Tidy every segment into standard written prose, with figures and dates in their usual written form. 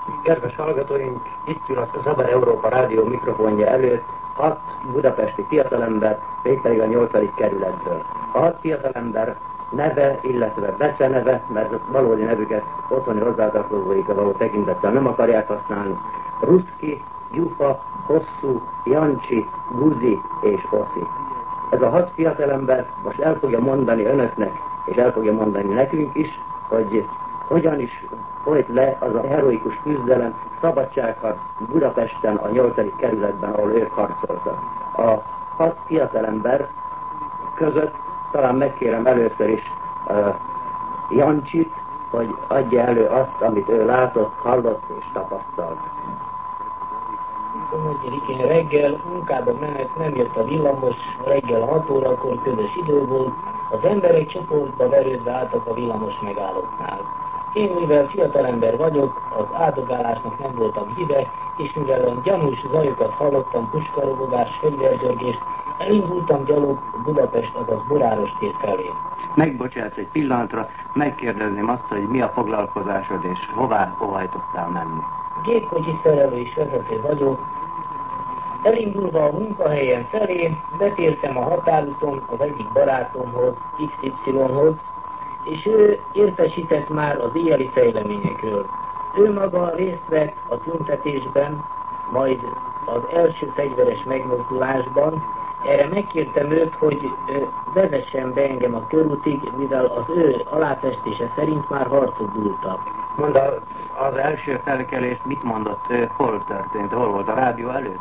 Kedves hallgatóink, itt ül a Szabad Európa Rádió mikrofonja előtt 6 budapesti fiatalember, mégpedig a 8. kerületből. A 6 fiatalember neve, illetve beceneve, mert valódi nevüket otthoni hozzátartozóikra való tekintettel nem akarják használni. Ruszki, Gyufa, Hosszú, Jancsi, Guzi és Oszi. Ez a 6 fiatalember most el fogja mondani önöknek, és el fogja mondani nekünk is, hogy hogyan is folyt le az a heroikus küzdelem, szabadságharc Budapesten, a 8. kerületben, ahol ők harcoltak. A 6 fiatalember között talán megkérem először is Jancsit, hogy adja elő azt, amit ő látott, hallott és tapasztalt. 24-én reggel munkába menet, nem jött a villamos, reggel 6 órakor közös idő volt, az emberek csoportba verődve álltak a villamos megállóknál. Én, mivel fiatalember vagyok, az áldogálásnak nem voltam híve, és mivel a gyanús zajokat hallottam, puskarobogás, fegyverdörgést, elindultam gyalog Budapest, azaz Boráros tér felé. Megbocsátsz egy pillanatra, megkérdezném azt, hogy mi a foglalkozásod, és hová óhajtottál menni. Gépkocsi szerelő és vezető vagyok. Elindulva a munkahelyem felé, betértem a határúton az egyik barátomhoz, XY-hoz, és ő értesített már az éjjeli fejleményekről. Ő maga részt vett a tüntetésben, majd az első fegyveres megmozdulásban. Erre megkértem őt, hogy vezessen be engem a körútig, mivel az ő aláfestése szerint már harcok dúltak. Mondd, az első felkelést mit mondott? Hol történt? Hol volt? A rádió előtt?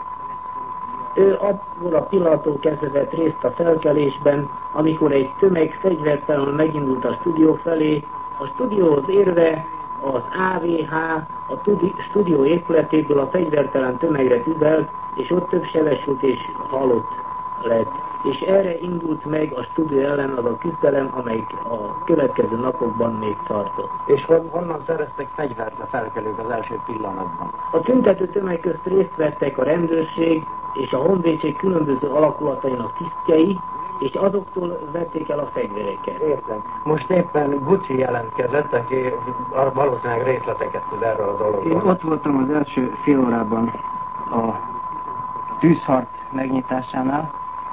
Ő abból a pillanattól kezdve vett részt a felkelésben, amikor egy tömeg fegyvertelenül megindult a stúdió felé. A stúdióhoz érve az AVH a stúdió épületéből a fegyvertelen tömegre tüzelt, és ott több sebesült és halott lett. És erre indult meg a stúdió ellen az a küzdelem, amelyik a következő napokban még tartott. És honnan szereztek fegyvert a felkelők az első pillanatban? A tüntető tömeg közt részt vettek a rendőrség és a honvédség különböző alakulatainak tisztjei, és azoktól vették el a fegyvereket. Értem. Most éppen Gucci jelentkezett, aki valószínűleg részleteket tud erről a dologról. Én ott voltam az első fél órában a tűzharc megnyitásánál.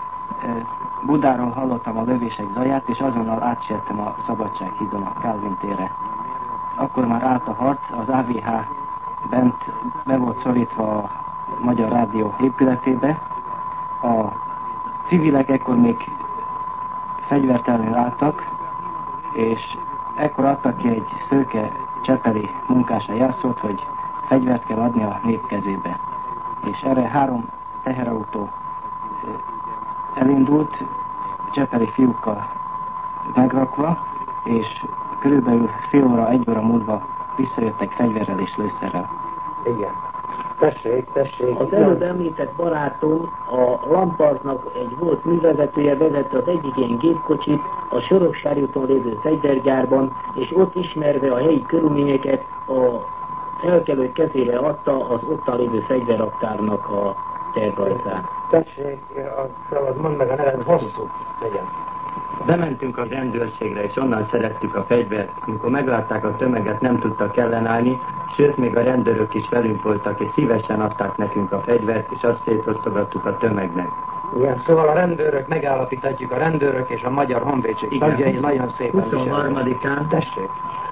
Budáról hallottam a lövések zaját, és azonnal átsiettem a Szabadsághídon a Kálvin térre. Akkor már állt a harc, az AVH bent be volt szorítva a Magyar Rádió épületébe. A civilek ekkor még fegyvertelenül álltak, és ekkor adtak ki egy szőke csepeli munkása jelszót, hogy fegyvert kell adni a nép kezébe. És erre 3 teherautó elindult, csepeli fiúkkal megrakva, és körülbelül fél óra, 1 óra múlva visszajöttek fegyverrel és lőszerrel. Igen. Tessék. Az előbb említett barátom, a Lampartnak egy volt művezetője, vezette az egyik ilyen gépkocsit a Soroksári úton lévő fegyvergyárban, és ott ismerve a helyi körülményeket a felkelők kezére adta az ottan lévő fegyverraktárnak a tervrajzát. Tessék, az mondd meg a neved, Hosszú legyen. Bementünk a rendőrségre, és onnan szereztük a fegyvert. Amikor meglátták a tömeget, nem tudtak ellenállni, sőt, még a rendőrök is velünk voltak, és szívesen adták nekünk a fegyvert, és azt szétosztogattuk a tömegnek. Igen, szóval a rendőrök, megállapíthatjuk, a rendőrök és a Magyar Honvédség tagjai nagyon szépen 23-án. Tessék.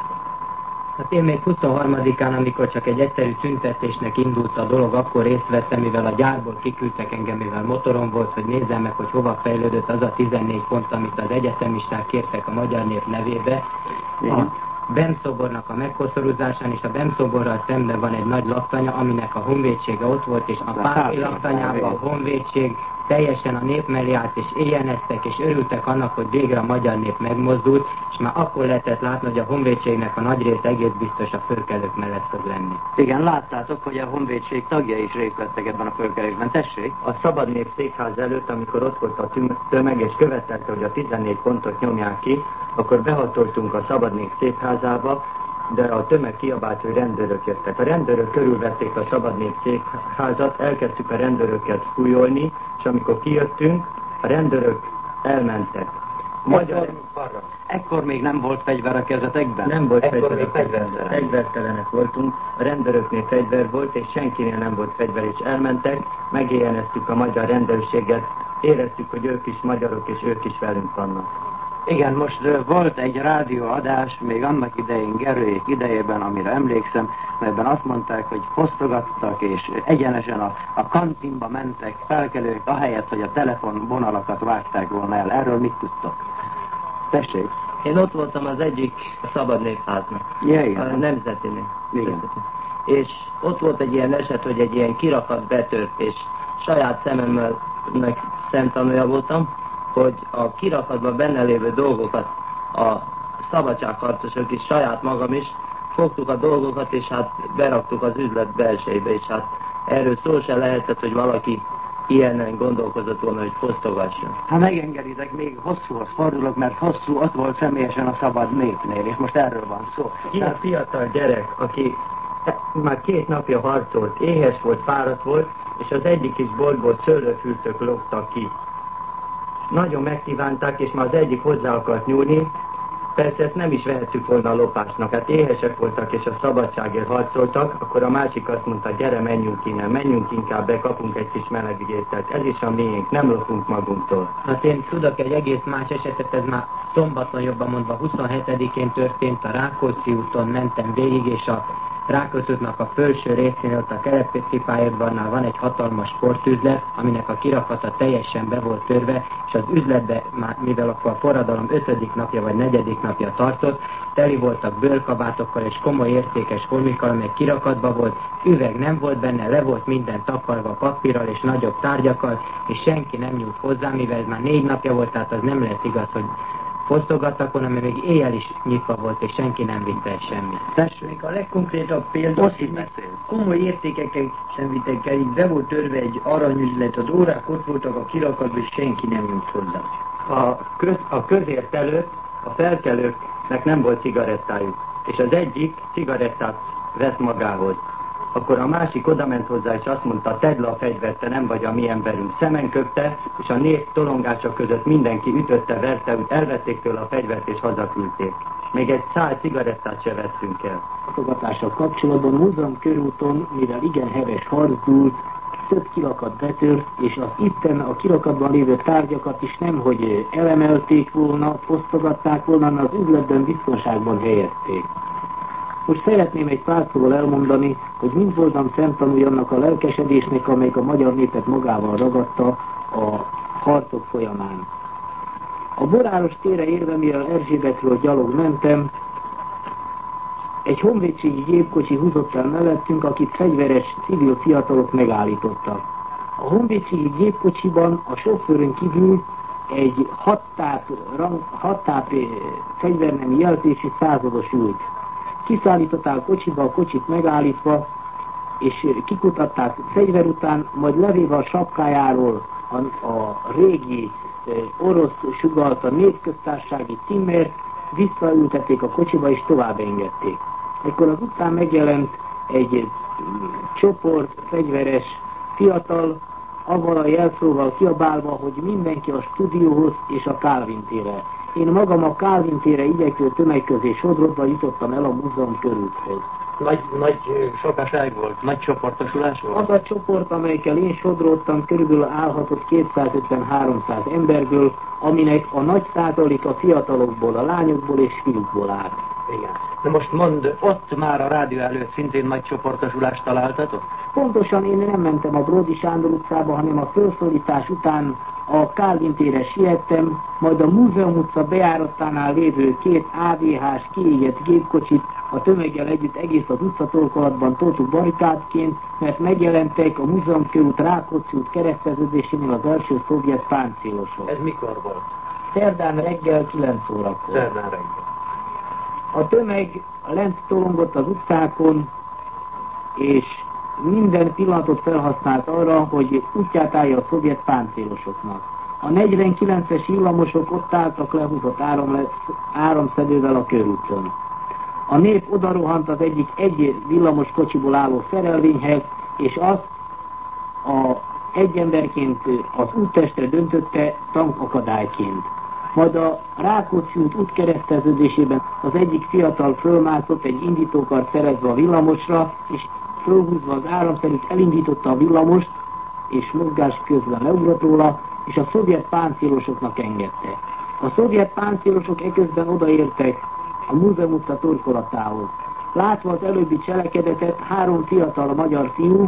Hát én még 23-án, amikor csak egy egyszerű tüntetésnek indult a dolog, akkor részt vettem, mivel a gyárból kiküldtek engem, mivel motorom volt, hogy nézzem meg, hogy hova fejlődött az a 14 pont, amit az egyetemisták kértek a magyar nép nevébe. A Bem-szobornak a megkoszorúzásán, és a Bem-szoborral szemben van egy nagy laktanya, aminek a honvédsége ott volt, és a pápi laktanyában a honvédség teljesen a nép mellé állt, és éjjeneztek, és örültek annak, hogy végre a magyar nép megmozdult, és már akkor lehetett látni, hogy a honvédségnek a nagy része egész biztos a fölkelők mellett fog lenni. Igen, láttátok, hogy a honvédség tagjai is részt vettek ebben a fölkelésben. Tessék! A Szabad Nép székház előtt, amikor ott volt a tömeg, és követelte, hogy a 14 pontot nyomják ki, akkor behatoltunk a Szabad Nép székházába, de a tömeg kiabált, hogy rendőrök jöttek. A rendőrök körülvették a Szabad Nép székházat, elkezdtük a rendőröket fújolni, és amikor kijöttünk, a rendőrök elmentek. Ekkor még nem volt fegyver a kezetekben? Nem volt ekkor fegyver. Fegyvertelenek voltunk, a rendőröknél fegyver volt, és senkinél nem volt fegyver, és elmentek, megéjjeneztük a magyar rendőrséget, éreztük, hogy ők is magyarok, és ők is velünk vannak. Igen, most volt egy rádióadás, még annak idején, Gerőjék idejében, amire emlékszem, melyben azt mondták, hogy fosztogattak, és egyenesen a kantinba mentek felkelők, ahelyett, hogy a telefonvonalakat vágták volna el. Erről mit tudtok? Tessék! Én ott voltam az egyik Szabad Népháznak, a Nemzetinél. És ott volt egy ilyen eset, hogy egy ilyen kirakat betört, és saját szememmel meg szemtanúja voltam, hogy a kirakatban benne lévő dolgokat a szabadságharcosok is, saját magam is, fogtuk a dolgokat, és hát beraktuk az üzlet belsejébe, és hát erről szó se lehetett, hogy valaki ilyenen gondolkozott volna, hogy fosztogasson. Ha megengeditek, még hosszúhoz fordulok, mert hosszú ott volt személyesen a Szabad Népnél, és most erről van szó. Ilyen fiatal gyerek, aki már 2 napja harcolt, éhes volt, fáradt volt, és az egyik kis boltból szőlőfürtök lógtak ki. Nagyon megkívánták, és már az egyik hozzá akart nyúlni. Persze ezt nem is vehettük volna a lopásnak, hát éhesek voltak, és a szabadságért harcoltak, akkor a másik azt mondta, gyere, menjünk innen, menjünk inkább be, kapunk egy kis meleg ételt. Ez is a miénk, nem lopunk magunktól. Hát én tudok egy egész más esetet, ez már szombaton, jobban mondva 27-én történt, a Rákóczi úton mentem végig, és a Rákóczi útnak a felső részén, ott a Kerepesi pályaudvarnál van egy hatalmas sportüzlet, aminek a kirakata teljesen be volt törve, és az üzletbe, mivel akkor a forradalom 5. napja vagy 4. napja tartott, teli voltak bőrkabátokkal és komoly értékes holmikkal, amely kirakatba volt, üveg nem volt benne, le volt minden takarva papírral és nagyobb tárgyakkal, és senki nem nyújt hozzá, mivel ez már 4 napja volt, tehát az nem lehet igaz, hogy fosztogattak volna, mert még éjjel is nyitva volt, és senki nem vitte el semmit. Tessék, a legkonkrétabb példa, komoly értékeket sem vittek el, így be volt törve egy aranyüzlet, az órák ott voltak a kirakatban, és senki nem jut hozzá. A közért előtt a felkelőknek nem volt cigarettájuk, és az egyik cigarettát vett magához. Akkor a másik odament hozzá, és azt mondta, tedd le a fegyvert, te nem vagy a mi emberünk. Szemen köpte, és a nép tolongása között mindenki ütötte, verte, úgy elvették tőle a fegyvert, és hazaküldték. Még egy szál cigarettát se vettünk el. Fosztogatással kapcsolatban Múzeum körúton, mivel igen heves harc dúlt, több kirakat betört, és az itten a kirakatban lévő tárgyakat is nemhogy elemelték volna, fosztogatták volna, hanem az üzletben biztonságban helyezték. Most szeretném egy pár szóval elmondani, hogy mind voltam szemtanúja annak a lelkesedésnek, amelyik a magyar népet magával ragadta a harcok folyamán. A Boráros térre érve, mivel Erzsébetről gyalog mentem, egy honvédségi gépkocsi húzott el mellettünk, akit fegyveres civil fiatalok megállítottak. A honvédségi gépkocsiban a sofőrön kívül egy hattáp fegyvernemi jelzésű százados ült. Kiszállították a kocsiba, a kocsit megállítva, és kikutatták fegyver után, majd levéve a sapkájáról a régi orosz sugalt a népköztársasági címért, visszaültették a kocsiba és tovább engedték. Ekkor az utcán megjelent egy csoport fegyveres fiatal, avval a jelszóval kiabálva, hogy mindenki a stúdióhoz és a Kálvin térre. Én magam a Kálvin térre igyekvő tömeg közé sodrodva jutottam el a múzeum körúthoz. Nagy sokaság volt? Nagy csoportosulás volt? Az a csoport, amelyekkel én sodródtam, körülbelül állhatott 250-300 emberből, aminek a nagy százaléka fiatalokból, a lányokból és fiúkból állt. Igen. Na most mondd, ott már a rádió előtt szintén nagy csoportosulást találtatok? Pontosan én nem mentem a Bródi Sándor utcába, hanem a felszólítás után a Kálvin térre siettem, majd a Múzeum utca bejáratánál lévő 2 AVH-s kiégett gépkocsit a tömeggel együtt egész az utcatorkolatban toltuk barikádként, mert megjelentek a Múzeum körút Rákóczi út kereszteződésénél az első szovjet páncélosok. Ez mikor volt? Szerdán reggel 9 órakor. Szerdán reggel. A tömeg lent tolongott az utcákon, és minden pillanatot felhasznált arra, hogy útját állja a szovjet páncélosoknak. A 49-es villamosok ott álltak lehúzott áramszedővel a körúton. A nép odarohant az egy villamos kocsiból álló szerelvényhez, és azt egy emberként az úttestre döntötte tankakadályként. Majd a Rákóczi út útkereszteződésében az egyik fiatal fölmászott egy indítókart szerezve a villamosra, és fölhúzva az áram szerint elindította a villamost, és mozgás közben leugrott róla, és a szovjet páncélosoknak engedte. A szovjet páncélosok eközben odaértek a Múzeum utca torkolatához. Látva az előbbi cselekedetet, 3 fiatal magyar fiú,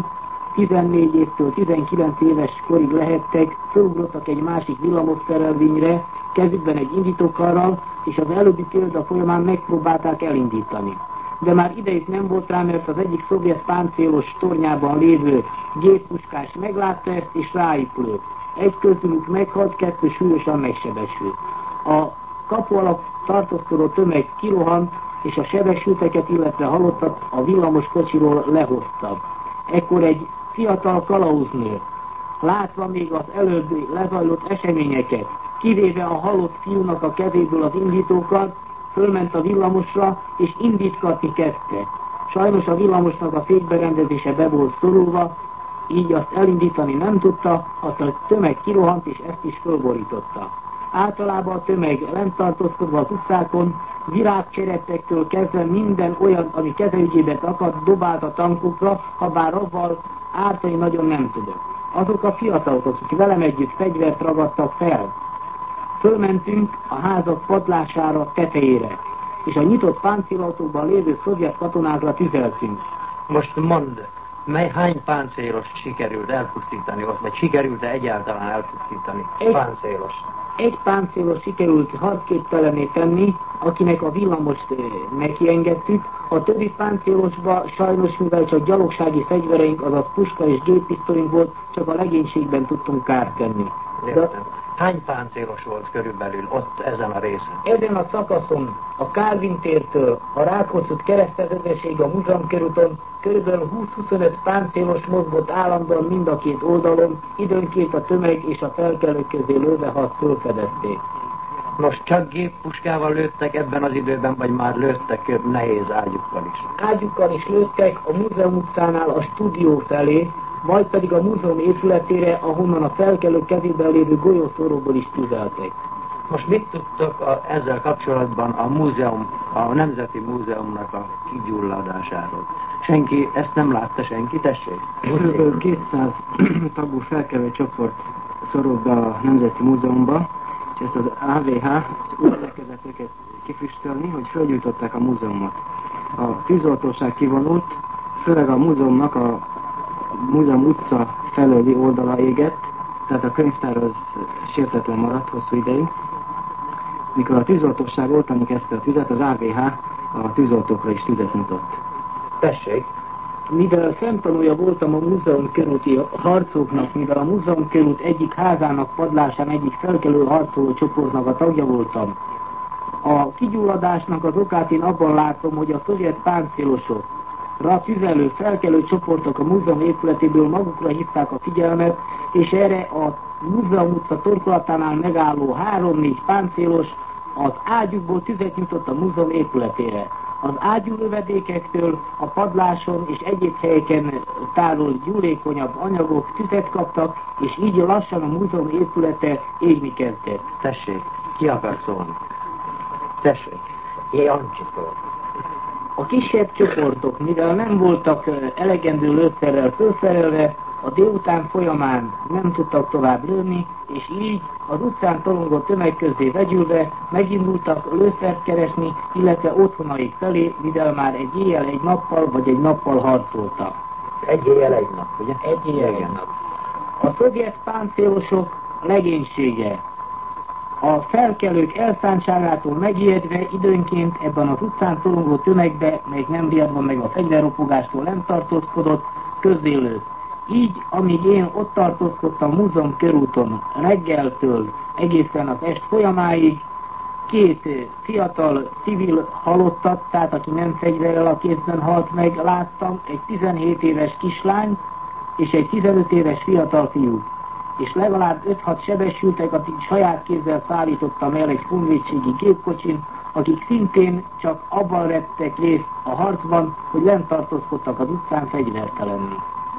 14 évtől 19 éves korig lehettek, fölugrottak egy másik villamosszerelvényre, kezükben egy indítókarral, és az előbbi példa folyamán megpróbálták elindítani. De már idejük nem volt rá, mert az egyik szovjet páncélos tornyában lévő géppuskás meglátta ezt, és rájuk lőtt. Egy közülük meghalt, 2 súlyosan megsebesült. A kapu alatt tartózkodó tömeg kirohant, és a sebesülteket, illetve halottat a villamos kocsiról lehozta. Ekkor egy fiatal kalauznő, látva még az előbbi lezajlott eseményeket, kivéve a halott fiúnak a kezéből az indítókat, fölment a villamosra, és indítgatni kezdte. Sajnos a villamosnak a fékberendezése be volt szorulva, így azt elindítani nem tudta, a tömeg kirohant, és ezt is fölborította. Általában a tömeg lent tartózkodva az utcákon, virágcserepektől kezdve minden olyan, ami kezeügyébe akadt, dobált a tankokra, ha bár avval ártani nagyon nem tudott. Azok a fiatalok, akik velem együtt fegyvert ragadtak fel, fölmentünk a házak padlására, tetejére, és a nyitott páncélautókban lévő szovjet katonákra tüzeltünk. Most mondd, hány páncélos sikerült elpusztítani ott, vagy sikerült-e egyáltalán elpusztítani páncélos? Egy páncélos sikerült harcképtelené tenni, akinek a villamost nekiengedtük. A többi páncélosba sajnos, mivel csak gyalogsági fegyvereink, azaz puska és géppisztolyunk volt, csak a legénységben tudtunk kárt tenni. Hány páncélos volt körülbelül ott ezen a részen? Ezen a szakaszon a Kálvin tértől a Rákóczi út kereszteződéséig a Múzeum körúton körülbelül 20-25 páncélos mozgott állandóan mind a két oldalon, időnként a tömeg és a felkelők közé lőve, ha azt fölfedezték. Most csak géppuskával lőttek ebben az időben, vagy már lőttek nehéz ágyukkal is? Ágyukkal is lőttek a Múzeum utcánál a stúdió felé, vagy pedig a múzeum épületére, ahonnan a felkelők kezében lévő golyószóróból is tüzeltek. Most mit tudtok ezzel kapcsolatban a Nemzeti Múzeumnak a kigyulladásáról? Senki, ezt nem látta senki, tessék? Kb. 200 tagú felkelő csoport szorult be a Nemzeti Múzeumba, és ezt az AVH úgy elkezdett őket kifüstölni, hogy fölgyújtották a múzeumot. A tűzoltóság kivonult, főleg a múzeumnak a Múzeum utca felőli oldala égett, tehát a könyvtár az sértetlen maradt hosszú ideig. Mikor a tűzoltóság oltani kezdte a tüzet, az AVH a tűzoltókra is tüzet nyitott. Tessék! Mivel szemtanúja voltam a múzeum körúti harcoknak, mivel a múzeum körút egyik házának padlásán egyik felkelő harcoló csoportnak a tagja voltam, a kigyulladásnak az okát én abban látom, hogy a szovjet páncélosok, tüzelő, felkelő csoportok a múzeum épületéből magukra hívták a figyelmet, és erre a Múzeum utca torkolatánál megálló 3-4 páncélos az ágyukból tüzet nyitott a múzeum épületére. Az ágyúlövedékektől a padláson és egyéb helyeken tárolt gyúlékonyabb anyagok tüzet kaptak, és így lassan a múzeum épülete égni kezdett. Tessék, ki akar szólni? Tessék, Jancsitól. A kisebb csoportok, mivel nem voltak elegendő lőszerrel fölszerelve, a délután folyamán nem tudtak tovább lőni, és így az utcán tolongó tömeg közé vegyülve megindultak lőszert keresni, illetve otthonaik felé, mivel már egy éjjel egy nappal, vagy egy nappal harcoltak. Egy éjjel egy nap, ugye? Egy éjjel egy nap. A szovjet páncélosok legénysége a felkelők elszántságától megijedve időnként ebben az utcán tolongó tömegbe, még nem riadva meg a fegyverropogástól nem tartózkodott, közélőtt. Így, amíg én ott tartózkodtam a múzeum körúton reggeltől egészen az est folyamáig, 2 fiatal civil halottat, tehát aki nem fegyverrel a kézben halt meg, láttam, egy 17 éves kislány és egy 15 éves fiatal fiú. És legalább 5-6 sebesültek, akik saját kézzel szállítottam el egy honvédségi gépkocsin, akik szintén csak abban vettek részt a harcban, hogy lent tartózkodtak az utcán fegyvertelenni.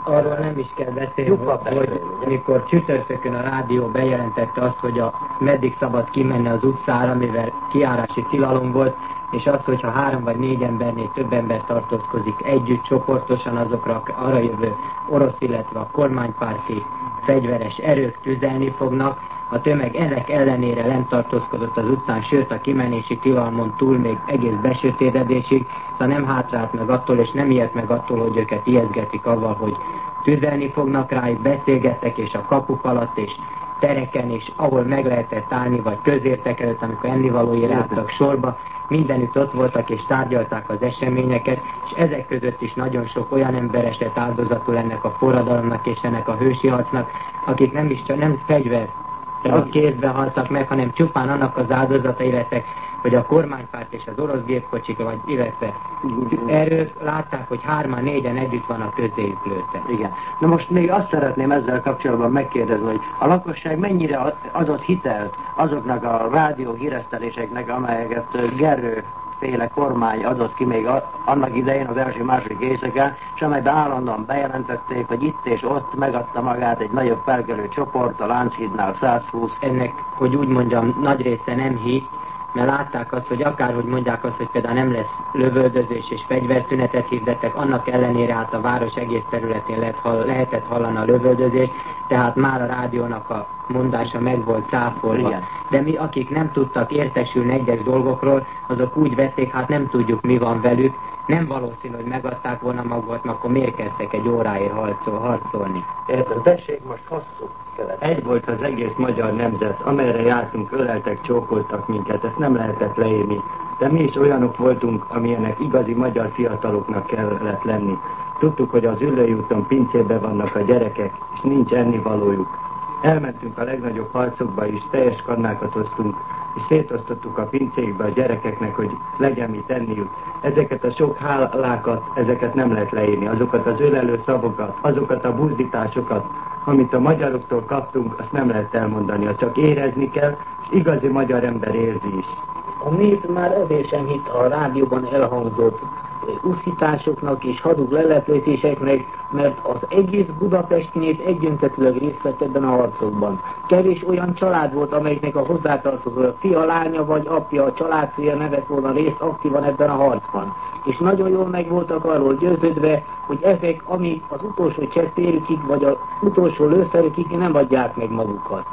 Arról nem is kell beszélni, hogy amikor csütörtökön a rádió bejelentette azt, hogy meddig szabad kimenni az utcára, mivel kijárási tilalom volt, és az, hogyha 3 vagy 4 embernél több ember tartózkodik együtt, csoportosan, azokra arra jövő orosz, illetve a kormánypárti fegyveres erők tüzelni fognak. A tömeg ennek ellenére nem tartózkodott az utcán, sőt a kimenési tilalmon túl még egész besötétedésig, szóval nem hátrált meg attól, és nem ijedt meg attól, hogy őket ijesztgetik avval, hogy tüzelni fognak rájuk, beszélgettek, és a kapuk alatt, és tereken, és ahol meg lehetett állni, vagy közértek előtt, amikor ennivalóira álltak sorba, mindenütt ott voltak és tárgyalták az eseményeket, és ezek között is nagyon sok olyan ember esett áldozatul ennek a forradalomnak és ennek a hősi harcnak, akik nem fegyver a kézbe haltak meg, hanem csupán annak az áldozatai lettek, hogy a kormánypárt és az orosz gépkocsik, vagy illetve erők látták, hogy 3-4-en együtt van a közéjük lőtte. Igen. Na most még azt szeretném ezzel kapcsolatban megkérdezni, hogy a lakosság mennyire adott hitelt azoknak a rádió híreszteléseknek, amelyeket Gerő féle kormány adott ki még annak idején, az első-második éjszakán, és amelyben állandóan bejelentették, hogy itt és ott megadta magát egy nagyobb felkelő csoport, a Lánchídnál 120. Ennek, hogy úgy mondjam, nagy része nem hit, mert látták azt, hogy akárhogy mondják azt, hogy például nem lesz lövöldözés és fegyverszünetet hirdettek, annak ellenére hát a város egész területén lehetett hallani a lövöldözést, tehát már a rádiónak a mondása meg volt cáfolva. Igen. De mi, akik nem tudtak értesülni egyes dolgokról, azok úgy vették, hát nem tudjuk, mi van velük, nem valószínű, hogy megadták volna magukat, akkor miért kezdtek egy óráért harcolni. Értem, tessék, most hosszú követ. Egy volt az egész magyar nemzet, amerre jártunk, öleltek, csókoltak minket, ezt nem lehetett leírni. De mi is olyanok voltunk, amilyenek igazi magyar fiataloknak kellett lenni. Tudtuk, hogy az Üllői úton pincében vannak a gyerekek, és nincs ennivalójuk. Elmentünk a legnagyobb harcokba is, teljes kannákat hoztunk, és szétosztottuk a pincékbe a gyerekeknek, hogy legyen mit enniük. Ezeket a sok hálákat, ezeket nem lehet leírni, azokat az ölelő szavakat, azokat a buzdításokat, amit a magyaroktól kaptunk, azt nem lehet elmondani, azt csak érezni kell, és igazi magyar ember érzi is. A nép már ezért sem hitt a rádióban elhangzott uszításoknak és hadug lelepléséseknek, mert az egész budapesti nép egyöntetőleg részt vett ebben a harcokban. Kevés olyan család volt, amelyiknek a hozzátartozó fia, lánya vagy apja, a családfője ne vett volna részt aktívan ebben a harcban. És nagyon jól meg voltak arról győződve, hogy ezek, amik az utolsó cseppérükig vagy az utolsó lőszerükig nem adják meg magukat.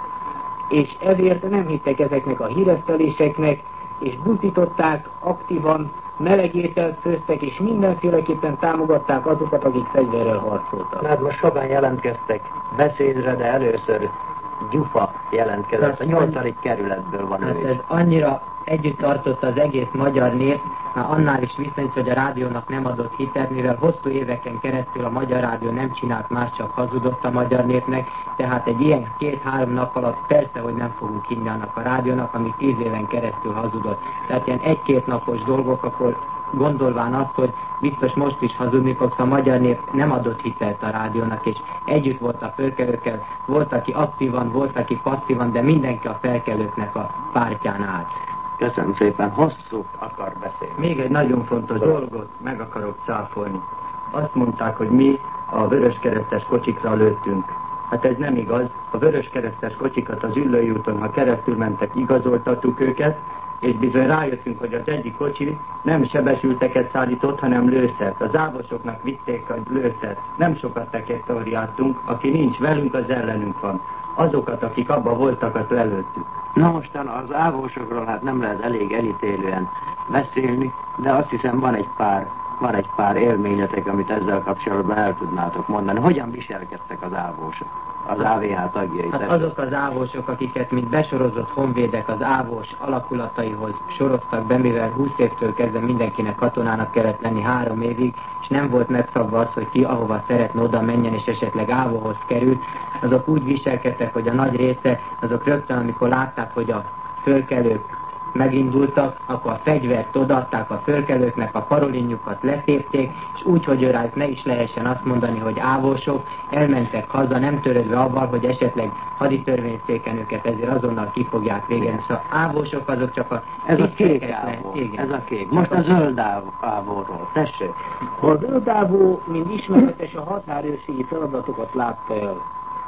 És ezért nem hittek ezeknek a híreszteléseknek, és buzdították aktívan, melegételt főztek, és mindenféleképpen támogatták azokat, akik fegyverrel harcoltak. Hát most sokan jelentkeztek beszédre, de először Gyufa jelentkezett. A 8. kerületből van hát ő ez is. annyira együtt tartott az egész magyar nép, már annál is viszont, hogy a rádiónak nem adott hitet, mivel hosszú éveken keresztül a Magyar Rádió nem csinált más, csak hazudott a magyar népnek, tehát egy ilyen 2-3 nap alatt persze, hogy nem fogunk hinni annak a rádiónak, ami 10 éven keresztül hazudott. Tehát ilyen 1-2 napos dolgok, akkor gondolván azt, hogy biztos most is hazudni fogsz, a magyar nép nem adott hitelt a rádiónak, és együtt volt a fölkelőkkel, volt, aki aktívan, volt, aki passzívan, de mindenki a felkelőknek a pártján állt. Köszönöm szépen, hosszú akar beszélni. Még egy nagyon fontos dolgot meg akarok cáfolni. Azt mondták, hogy mi a vöröskeresztes kocsikra lőttünk. Hát ez nem igaz. A vöröskeresztes kocsikat az Üllői úton, ha keresztül mentek, igazoltattuk őket, és bizony rájöttünk, hogy az egyik kocsi nem sebesülteket szállított, hanem lőszert. Az ávosoknak vitték a lőszert. Nem sokat teketoriáltunk, aki nincs velünk, az ellenünk van. Azokat, akik abba voltak, azt lelőttük. Na mostan az ávósokról hát nem lehet elég elítélően beszélni, de azt hiszem van egy pár élményetek, amit ezzel kapcsolatban el tudnátok mondani. Hogyan viselkedtek az ávósok, az AVH tagjai? Hát azok az ávósok, akiket mint besorozott honvédek az ávós alakulataihoz soroztak be, mivel 20 évtől kezdve mindenkinek katonának kellett lenni 3 évig, és nem volt megszabva az, hogy ki ahova szeretne oda menjen, és esetleg ávóhoz került, azok úgy viselkedtek, hogy a nagy része, azok rögtön, amikor látták, hogy a fölkelők megindultak, akkor a fegyvert odaadták a fölkelőknek, a parolinjukat letépték, és úgy, hogy rájuk ne is lehessen azt mondani, hogy ávósok, elmentek haza, nem törődve avval, hogy esetleg haditörvényszéken őket ezért azonnal ki fogják végezni. Szóval ávósok azok csak a... Ez a kék ávó. Ez a kék. Most a zöld ávóról. Tessék. A zöld ávó, mint ismeretes, a határőrségi feladatokat látta el.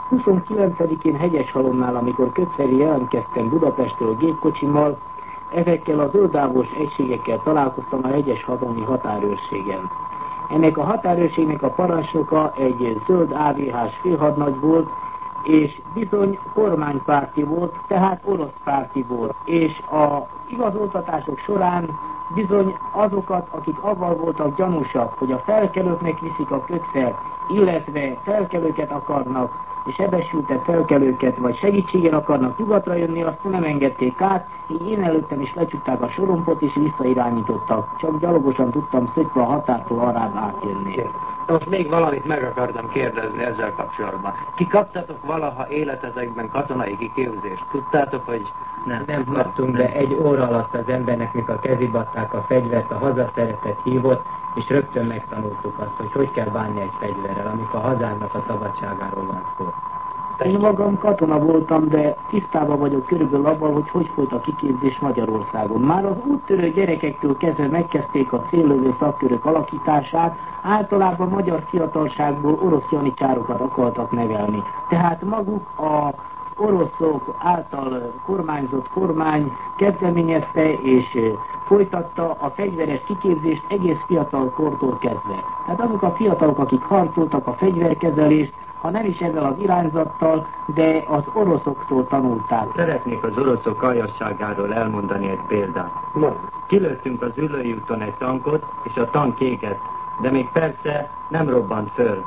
29-én Hegyeshalomnál, amikor Köczeri jelentkeztem Budapestről gépkocsimmal, ezekkel a zöldávós egységekkel találkoztam a Hegyeshalomi határőrségen. Ennek a határőrségnek a parancsnoka egy zöld AVH-s félhadnagy volt, és bizony kormánypárti volt, tehát orosz párti volt, és a igazoltatások során bizony azokat, akik avval voltak gyanúsak, hogy a felkelőknek viszik a köcsert, illetve felkelőket akarnak, és sebesültet felkelőket, vagy segítségen akarnak nyugatra jönni, azt nem engedték át, így én előttem is lecsukták a sorompot, és visszairányítottak. Csak gyalogosan tudtam szökve a határtól arrább átjönni. Most még valamit meg akartam kérdezni ezzel kapcsolatban. Ki kaptatok valaha életetekben katonai kiképzést? Tudtátok, hogy nem kaptunk, de egy óra alatt az embernek, mikor kezébe adták a fegyvert, a hazaszeretet hívott, és rögtön megtanultuk azt, hogy kell bánni egy fegyverrel, amikor a hazának a szabadságáról van szó. Én magam katona voltam, de tisztában vagyok körülbelül abban, hogy folyt a kiképzés Magyarországon. Már az úttörő gyerekektől kezdve megkezdték a céllövő szakkörök alakítását, általában magyar fiatalságból orosz janicsárokat akartak nevelni. Tehát maguk a oroszok által kormányzott kormány kezdeményezte és folytatta a fegyveres kiképzést egész fiatal kortól kezdve. Tehát azok a fiatalok, akik harcoltak a fegyverkezelést, ha nem is ezzel az irányzattal, de az oroszoktól tanulták. Szeretnék az oroszok aljasságáról elmondani egy példát. Kilőttünk az Üllői úton egy tankot, és a tank égett, de még persze nem robbant föl.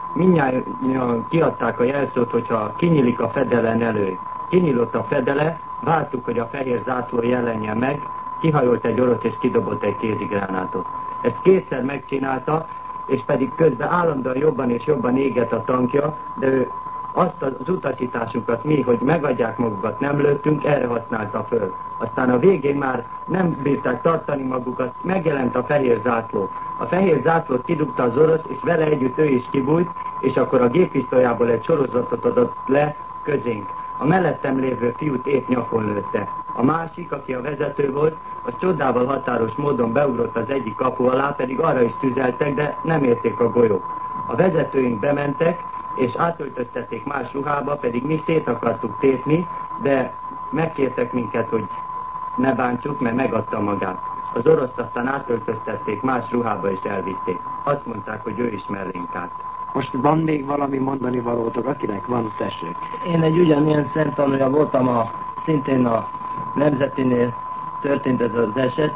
Mindnyájan kiadták a jelszót, hogyha kinyílik a fedelen elő. Kinyílott a fedele, vártuk, hogy a fehér zászló jelenjen meg, kihajolt egy orosz és kidobott egy kézigránátot. Ezt kétszer megcsinálta, és pedig közben állandóan jobban és jobban égett a tankja, de ő azt az utasításunkat mi, hogy megadják magukat, nem lőttünk, erre használta föl. Aztán a végén már nem bírták tartani magukat, megjelent a fehér zászló. A fehér zászlót kidugta az orosz, és vele együtt ő is kibújt, és akkor a géppisztolyából egy sorozatot adott le közénk. A mellettem lévő fiút épp nyakon lőtte. A másik, aki a vezető volt, az csodával határos módon beugrott az egyik kapu alá, pedig arra is tüzeltek, de nem érték a golyók. A vezetőink bementek, és átöltöztették más ruhába, pedig mi szét akartuk tépni, de megkértek minket, hogy ne bántsuk, mert megadta magát. Az oroszt aztán átöltöztették más ruhába és elvitték. Azt mondták, hogy ő is mellénk állt. Most van még valami mondani valótok, akinek van, tessék? Én egy ugyanilyen szemtanúja voltam, szintén a Nemzetinél történt ez az eset.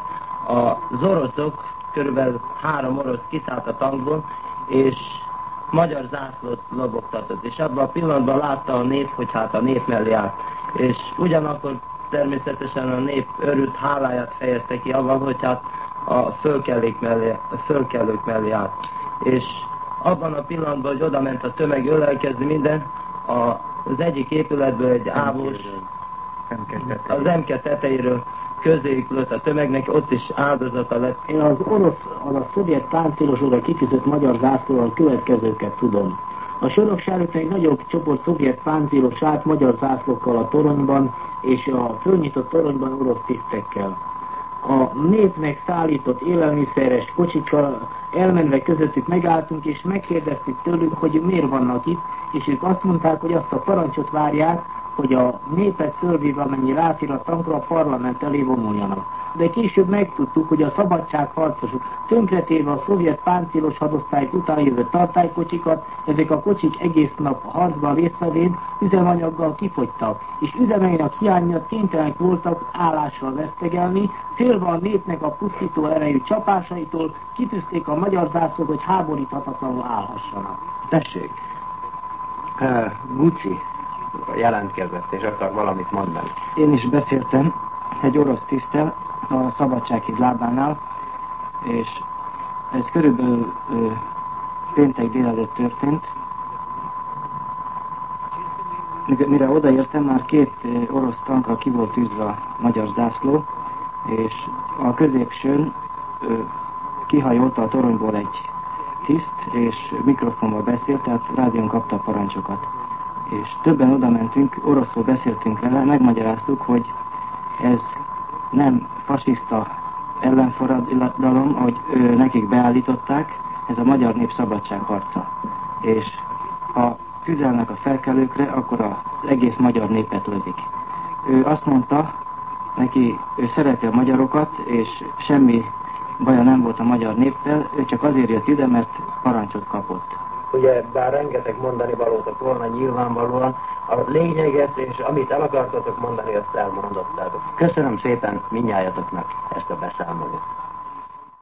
Az oroszok, körülbelül 3 orosz kiszállt a tankból, és magyar zászlót lobogtatott, és abban a pillanatban látta a nép, hogy hát a nép mellé állt. És ugyanakkor természetesen a nép örült háláját fejezte ki avval, hogy hát a fölkelők mellé állt. És abban a pillanatban, hogy oda ment a tömeg ölelkezni minden, az egyik épületből egy ávós az MK tetejéről közéjük lőtt a tömegnek, ott is áldozata lett. Én az szovjet páncélosokra kifizett magyar zászlóval következőket tudom. A Soroksáron egy nagyobb csoport szovjet páncélos állt magyar zászlókkal a toronyban, és a fölnyitott toronyban orosz tisztekkel. A népnek szállított élelmiszeres kocsikkal elmenve közöttük megálltunk, és megkérdeztük tőlük, hogy miért vannak itt, és ők azt mondták, hogy azt a parancsot várják, hogy a népet fölvéve, amennyi ráfér a tankra, a parlament elé vonuljanak. De később megtudtuk, hogy a szabadságharcosok tönkretéve a szovjet páncélos hadosztályt után jövő tartálykocsikat, ezek a kocsik egész nap harcban résztvevén üzemanyaggal kifogytak, és üzemeinek hiány miatt kénytelenek voltak állással vesztegelni, félve a népnek a pusztító erejű csapásaitól kitűzték a magyar zászlót, hogy háboríthatatlanul állhassanak. Tessék, Guci jelentkezett, és akar valamit mondani. Én is beszéltem egy orosz tiszttel a Szabadsághíd lábánál, és ez körülbelül péntek délelőtt történt. Mire odaértem, már 2 orosz tankra ki volt tűzve a magyar zászló, és a középsőn kihajolta a toronyból egy tiszt, és mikrofonba beszélt, tehát rádión kapta a parancsokat. És többen oda mentünk, oroszul beszéltünk vele, megmagyaráztuk, hogy ez nem fasiszta ellenforradalom, ahogy nekik beállították, ez a magyar nép szabadságharca. És ha tüzelnek a felkelőkre, akkor az egész magyar népet lövik. Ő azt mondta, neki ő szereti a magyarokat, és semmi baja nem volt a magyar néppel, ő csak azért jött ide, mert parancsot kapott. Ugye, bár rengeteg mondani valótok volna nyilvánvalóan, a lényeget és amit el akartatok mondani, azt elmondottátok. Köszönöm szépen mindnyájatoknak ezt a beszámolót.